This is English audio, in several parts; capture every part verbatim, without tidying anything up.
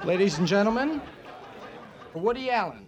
Ladies and gentlemen, Woody Allen.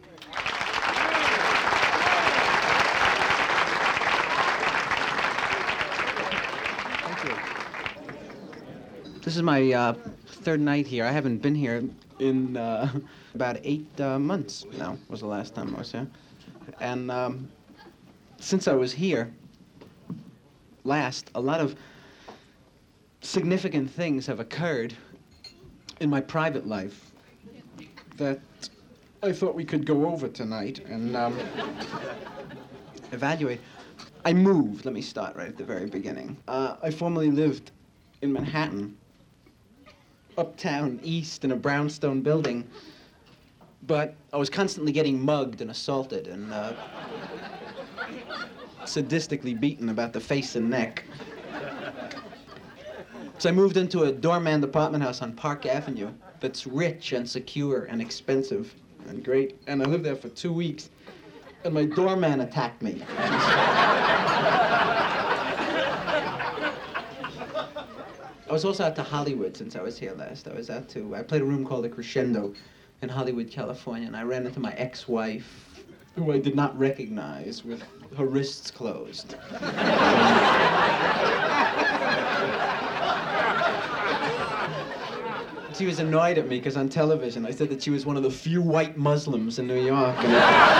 Thank you. This is my uh, third night here. I haven't been here in uh, about eight uh, months now, was the last time I was here. And um, since I was here last, a lot of significant things have occurred in my private life that I thought we could go over tonight and um, evaluate. I moved, let me start right at the very beginning. Uh, I formerly lived in Manhattan, uptown east in a brownstone building, but I was constantly getting mugged and assaulted and uh, sadistically beaten about the face and neck. So I moved into a doorman apartment house on Park Avenue that's rich and secure and expensive and great. And I lived there for two weeks, and my doorman attacked me. I was also out to Hollywood since I was here last. I was out to, I played a room called the Crescendo in Hollywood, California, and I ran into my ex-wife, who I did not recognize, with her wrists closed. She was annoyed at me because on television I said that she was one of the few white Muslims in New York. And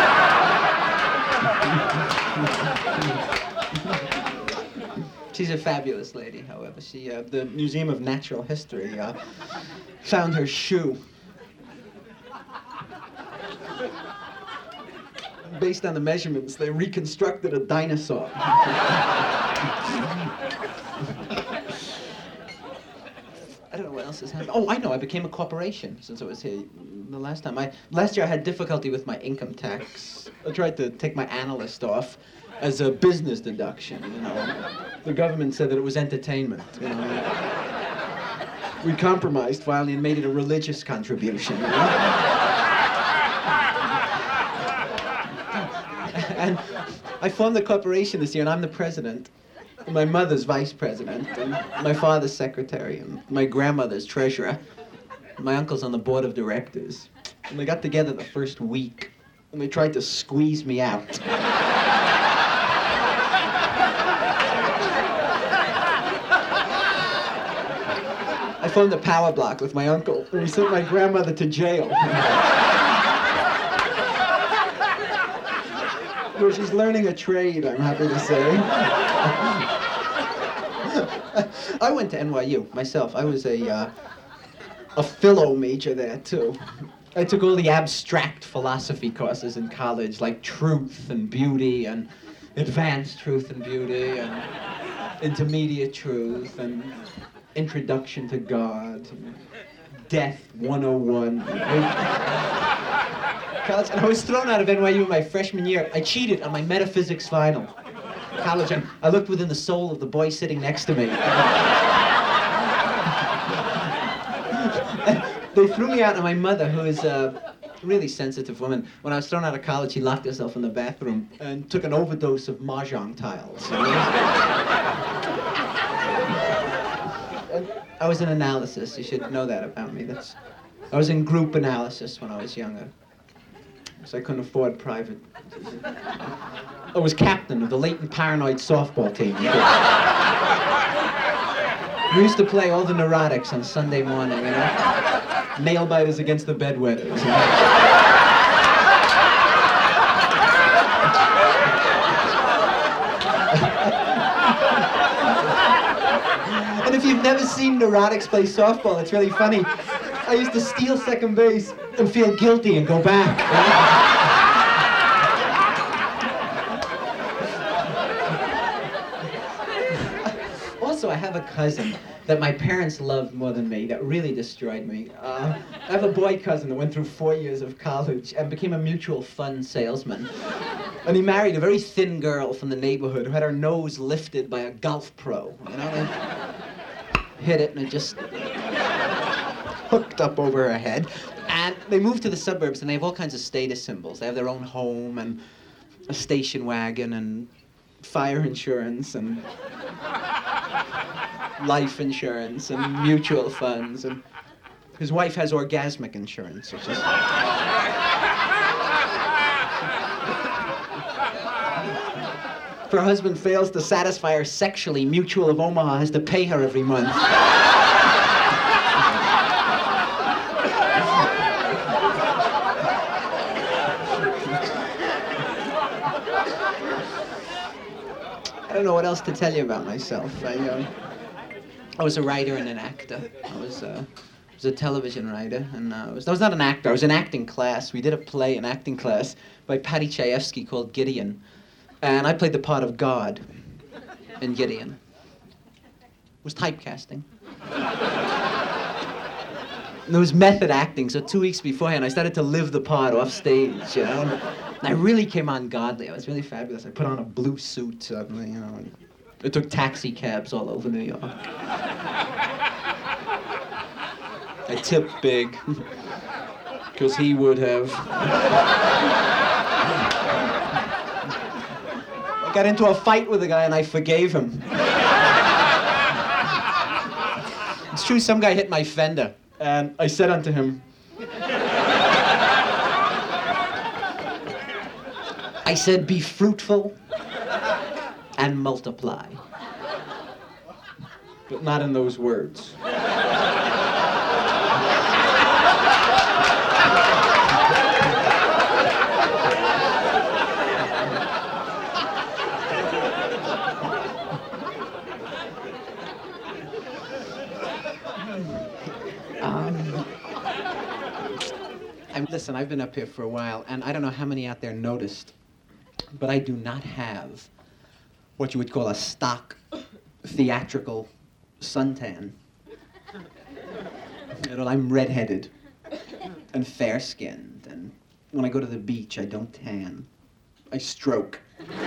she's a fabulous lady, however. She, uh, the Museum of Natural History uh, found her shoe. Based on the measurements, they reconstructed a dinosaur. I don't know what else has happened. Oh, I know. I became a corporation since I was here the last time. I last year I had difficulty with my income tax. I tried to take my analyst off as a business deduction. You know, the government said that it was entertainment. You know, we compromised finally and made it a religious contribution. You know? And I formed the corporation this year, and I'm the president. My mother's vice president, and my father's secretary, and my grandmother's treasurer. My uncle's on the board of directors. And they got together the first week, and they tried to squeeze me out. I formed a power block with my uncle, and we sent my grandmother to jail. Well, she's learning a trade, I'm happy to say. I went to N Y U myself. I was a uh, a philo major there too. I took all the abstract philosophy courses in college, like truth and beauty, and advanced truth and beauty, and intermediate truth, and introduction to God, and death one oh one. College, and I was thrown out of N Y U my freshman year. I cheated on my metaphysics final. College, and I looked within the soul of the boy sitting next to me. And they threw me out, and my mother, who is a really sensitive woman, when I was thrown out of college, she locked herself in the bathroom and took an overdose of mahjong tiles. And I was in analysis. You should know that about me. That's, I was in group analysis when I was younger, so I couldn't afford private. I was captain of the latent paranoid softball team. We used to play all the neurotics on Sunday morning, you know? Nail biters against the bedwetters. You know? And if you've never seen neurotics play softball, it's really funny. I used to steal second base and feel guilty and go back. You know? I have a cousin that my parents loved more than me that really destroyed me. Uh, I have a boy cousin that went through four years of college and became a mutual fund salesman. And he married a very thin girl from the neighborhood who had her nose lifted by a golf pro. You know, they hit it and it just hooked up over her head. And they moved to the suburbs and they have all kinds of status symbols. They have their own home and a station wagon and fire insurance and life insurance and mutual funds, and His wife has orgasmic insurance, which is... If her husband fails to satisfy her sexually, Mutual of Omaha has to pay her every month. I don't know what else to tell you about myself. I, uh, I was a writer and an actor. I was, uh, I was a television writer, and uh, I, was, I was not an actor. I was in acting class. We did a play in acting class by Paddy Chayefsky called Gideon, and I played the part of God in Gideon. It was typecasting. And there was method acting, so two weeks beforehand, I started to live the part off stage, you know. And I really came on godly. I was really fabulous. I put on a blue suit suddenly, you know. And I took taxi cabs all over New York. I tipped big, because he would have. I got into a fight with a guy and I forgave him. It's true, some guy hit my fender, and I said unto him, I said, be fruitful and multiply. But not in those words. I'm, listen, I've been up here for a while, and I don't know how many out there noticed, but I do not have what you would call a stock theatrical suntan. You know, I'm redheaded and fair-skinned, and when I go to the beach, I don't tan. I stroke.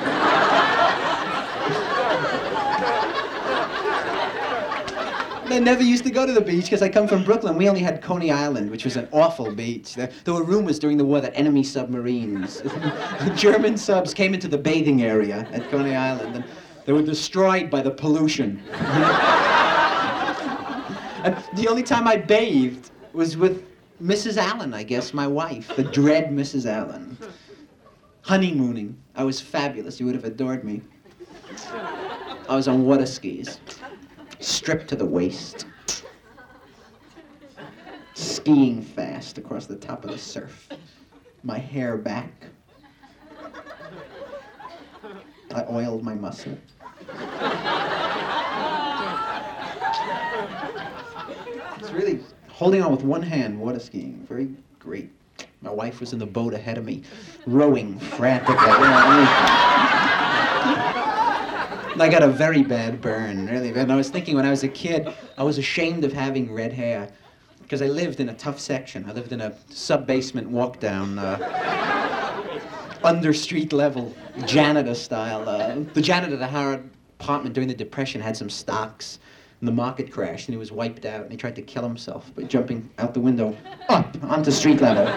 I never used to go to the beach because I come from Brooklyn. We only had Coney Island, which was an awful beach. There, there were rumors during the war that enemy submarines, German subs, came into the bathing area at Coney Island, and they were destroyed by the pollution. And the only time I bathed was with Missus Allen, I guess, my wife, the dread Missus Allen. Honeymooning. I was fabulous. You would have adored me. I was on water skis. Stripped to the waist, skiing fast across the top of the surf, my hair back. I oiled my muscle. It's really holding on with one hand, water skiing, very great. My wife was in the boat ahead of me, rowing frantically. I got a very bad burn, really bad. And I was thinking when I was a kid, I was ashamed of having red hair because I lived in a tough section. I lived in a sub-basement walk-down, uh, under street level, janitor style. Uh, the janitor at the Howard apartment during the Depression had some stocks, and the market crashed, and he was wiped out, and he tried to kill himself by jumping out the window up onto street level.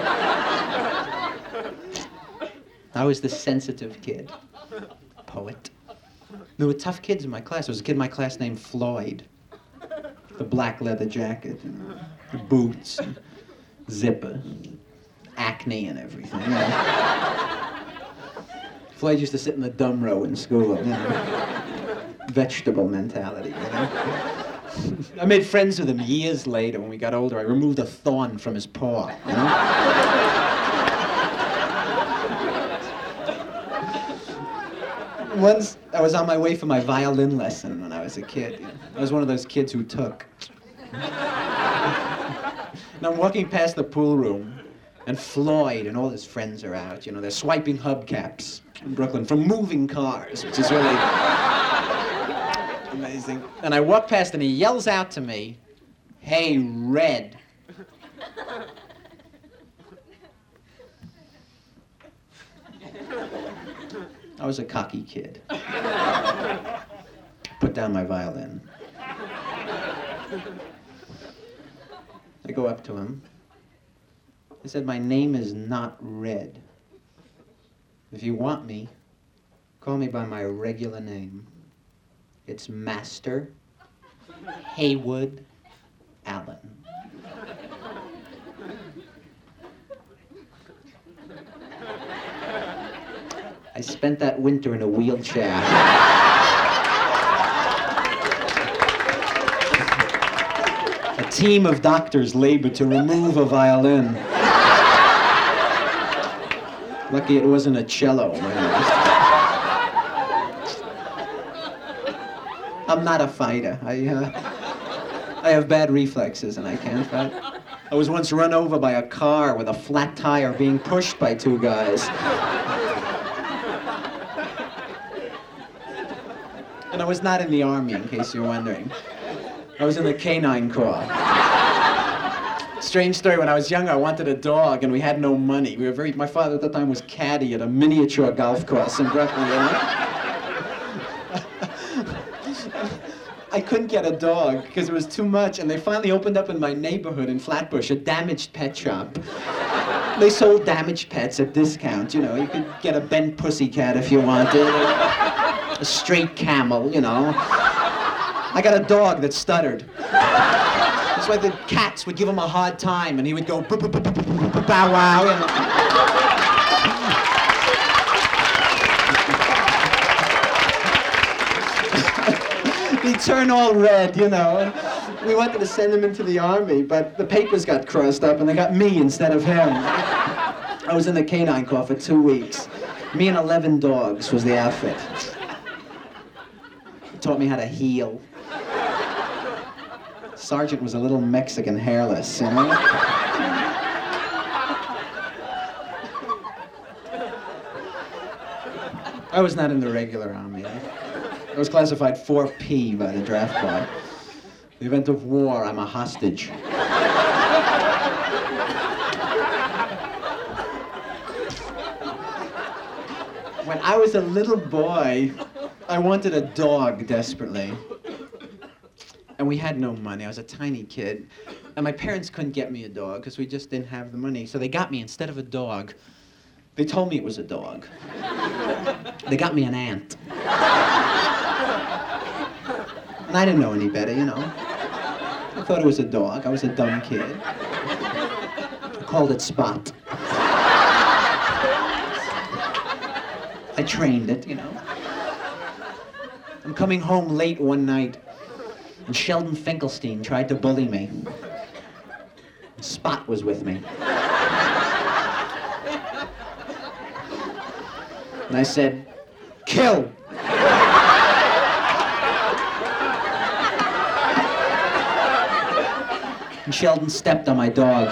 I was the sensitive kid, poet. There were tough kids in my class. There was a kid in my class named Floyd. The black leather jacket, and the boots, and zipper, acne and everything. You know. Floyd used to sit in the dumb row in school, you know. Vegetable mentality, you know. I made friends with him years later when we got older. I removed a thorn from his paw, you know. Once I was on my way for my violin lesson when I was a kid. You know. I was one of those kids who took. And I'm walking past the pool room, and Floyd and all his friends are out. You know, they're swiping hubcaps in Brooklyn from moving cars, which is really amazing. And I walk past, and he yells out to me, "Hey, Red." I was a cocky kid. Put down my violin. I go up to him. I said, "My name is not Red. If you want me, call me by my regular name. It's Master Haywood Allen." I spent that winter in a wheelchair. A team of doctors labored to remove a violin. Lucky it wasn't a cello. I'm not a fighter. I, uh, I have bad reflexes and I can't fight. I was once run over by a car with a flat tire being pushed by two guys. And I was not in the army, in case you're wondering. I was in the canine corps. Strange story, when I was younger, I wanted a dog, and we had no money. We were very, my father at the time was caddy at a miniature golf course in Brooklyn, you know? I couldn't get a dog because it was too much, and they finally opened up in my neighborhood in Flatbush, a damaged pet shop. They sold damaged pets at discount, you know. You could get a bent pussycat if you wanted, a straight camel, you know. I got a dog that stuttered. That's why the cats would give him a hard time, and he would go bow wow. He'd turn all red, you know. And we wanted to send him into the army, but the papers got crossed up, and they got me instead of him. I was in the canine corps for two weeks. Me and eleven dogs was the outfit. It taught me how to heel. Sergeant was a little Mexican hairless, you know? I was not in the regular army. I was classified four P by the draft board. In the event of war, I'm a hostage. When I was a little boy, I wanted a dog desperately. And we had no money. I was a tiny kid. And my parents couldn't get me a dog because we just didn't have the money. So they got me, instead of a dog, they told me it was a dog. They got me an ant. And I didn't know any better, you know. I thought it was a dog. I was a dumb kid. I called it Spot. I trained it, you know. I'm coming home late one night, and Sheldon Finkelstein tried to bully me. Spot was with me. And I said, kill! And Sheldon stepped on my dog.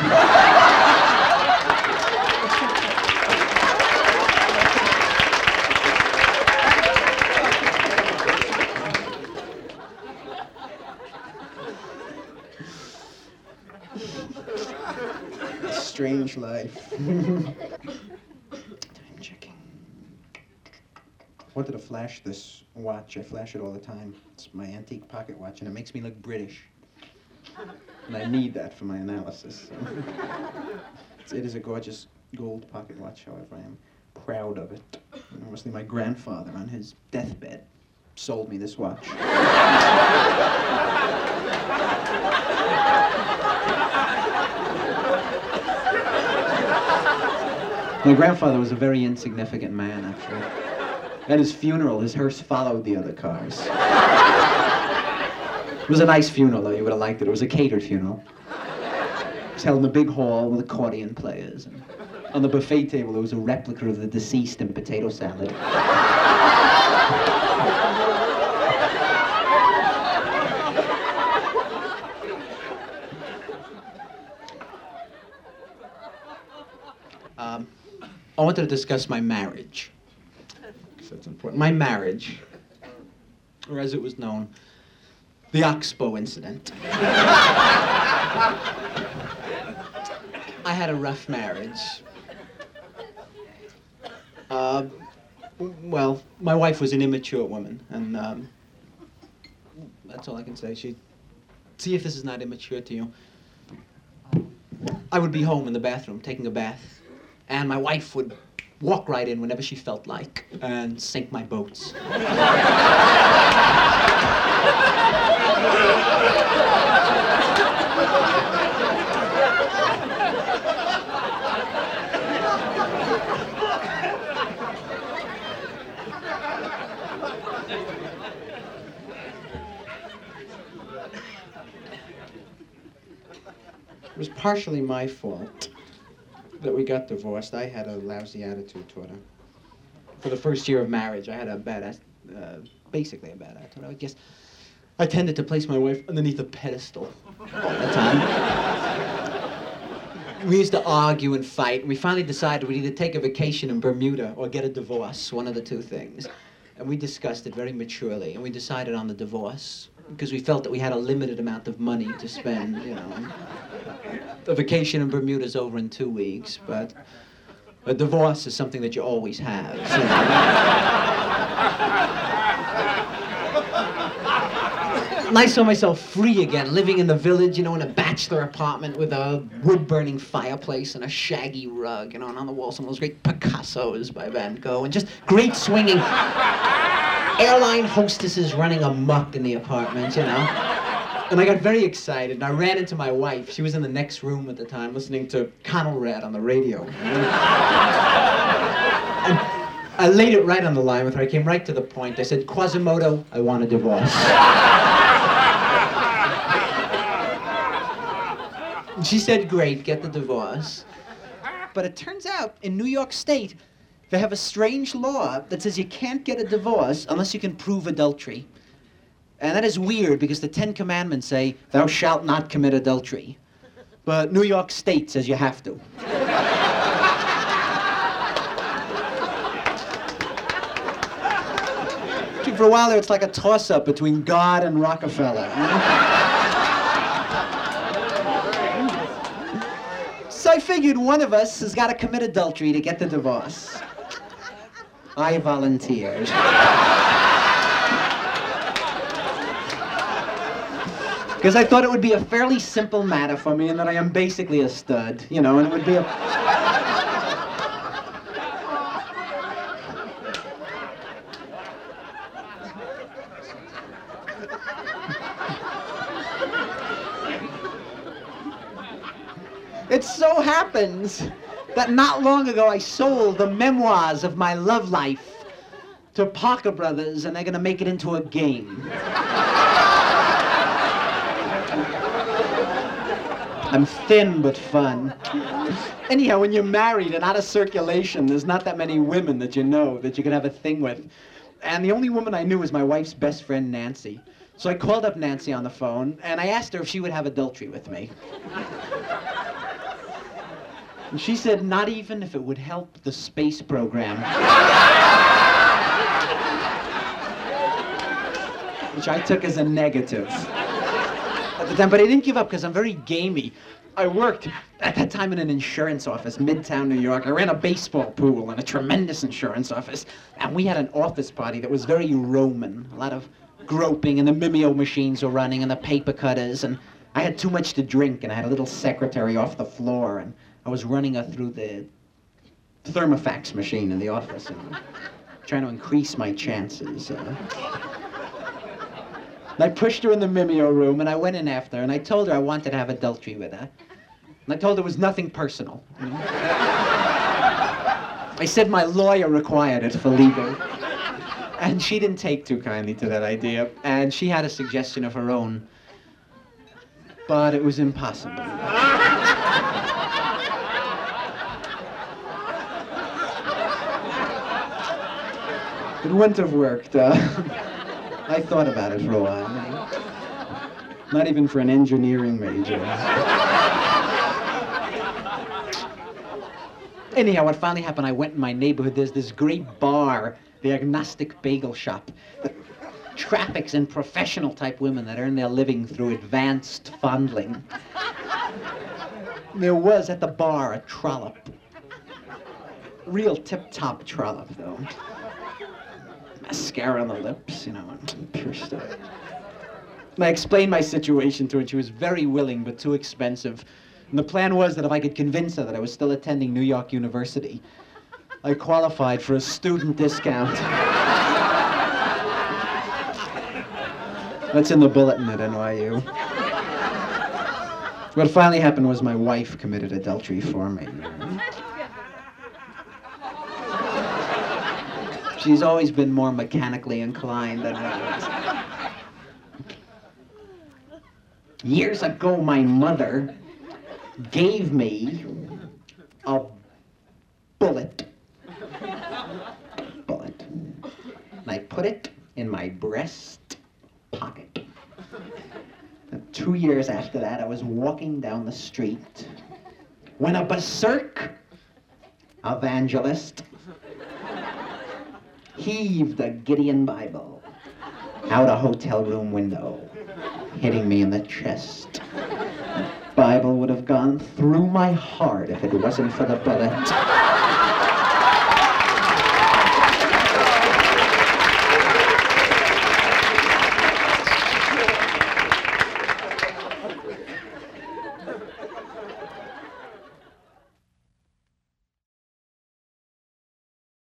Strange life. Time checking. I wanted to flash this watch. I flash it all the time. It's my antique pocket watch, and it makes me look British. And I need that for my analysis. So. It is a gorgeous gold pocket watch, however. I am proud of it. And obviously, my grandfather, on his deathbed, sold me this watch. My grandfather was a very insignificant man, actually. At his funeral, his hearse followed the other cars. It was a nice funeral, though. You would have liked it. It was a catered funeral. It was held in a big hall with accordion players. And on the buffet table, there was a replica of the deceased in potato salad. Um, I wanted to discuss my marriage. So it's important. My marriage, or as it was known, the Oxbow incident. I had a rough marriage. Uh, well, my wife was an immature woman, and um, that's all I can say. She, see if this is not immature to you. I would be home in the bathroom taking a bath, and my wife would walk right in whenever she felt like and sink my boats. was partially my fault that we got divorced. I had a lousy attitude toward her. For the first year of marriage, I had a bad, ass- uh, basically a bad attitude. I guess I tended to place my wife underneath a pedestal all the time. We used to argue and fight, and we finally decided we'd either take a vacation in Bermuda or get a divorce, one of the two things. And we discussed it very maturely, and we decided on the divorce because we felt that we had a limited amount of money to spend, you know. The vacation in Bermuda's over in two weeks, but a divorce is something that you always have. So. And I saw myself free again, living in the village, you know, in a bachelor apartment with a wood-burning fireplace and a shaggy rug, you know, and on the wall some of those great Picassos by Van Gogh, and just great swinging airline hostesses running amok in the apartment, you know. And I got very excited, and I ran into my wife. She was in the next room at the time, listening to Conelrad on the radio. And I laid it right on the line with her. I came right to the point. I said, Quasimodo, I want a divorce. And she said, great, get the divorce. But it turns out, in New York State, they have a strange law that says you can't get a divorce unless you can prove adultery. And that is weird because the Ten Commandments say, thou shalt not commit adultery. But New York State says you have to. For a while there, it's like a toss-up between God and Rockefeller. You know? So I figured one of us has got to commit adultery to get the divorce. I volunteered. Because I thought it would be a fairly simple matter for me and that I am basically a stud, you know, and it would be a... It so happens that not long ago I sold the memoirs of my love life to Parker Brothers, and they're going to make it into a game. I'm thin but fun. Anyhow, when you're married and out of circulation, there's not that many women that you know that you could have a thing with. And the only woman I knew was my wife's best friend, Nancy. So I called up Nancy on the phone, and I asked her if she would have adultery with me. And she said, not even if it would help the space program. Which I took as a negative at the time, but I didn't give up because I'm very gamey. I worked at that time in an insurance office, Midtown New York. I ran a baseball pool in a tremendous insurance office, and we had an office party that was very Roman. A lot of groping, and the Mimeo machines were running, and the paper cutters, and I had too much to drink, and I had a little secretary off the floor, and I was running her through the thermofax machine in the office, and trying to increase my chances. Uh. And I pushed her in the Mimeo room, and I went in after her, and I told her I wanted to have adultery with her. And I told her it was nothing personal. You know? I said my lawyer required it for legal. And she didn't take too kindly to that idea, and she had a suggestion of her own. But it was impossible. It wouldn't have worked. Uh, I thought about it for a while. You know? Not even for an engineering major. Anyhow, what finally happened, I went in my neighborhood. There's this great bar, the Agnostic Bagel Shop, that traffics in professional type women that earn their living through advanced fondling. There was at the bar a trollop. Real tip-top trollop, though. Mascara on the lips, you know, and pure stuff. And I explained my situation to her, and she was very willing, but too expensive. And the plan was that if I could convince her that I was still attending New York University, I qualified for a student discount. That's in the bulletin at N Y U. What finally happened was my wife committed adultery for me. She's always been more mechanically inclined than I was. Years ago, my mother gave me a bullet. Bullet. And I put it in my breast pocket. And two years after that, I was walking down the street when a berserk evangelist heaved a Gideon Bible out a hotel room window, hitting me in the chest. The Bible would have gone through my heart if it wasn't for the bullet.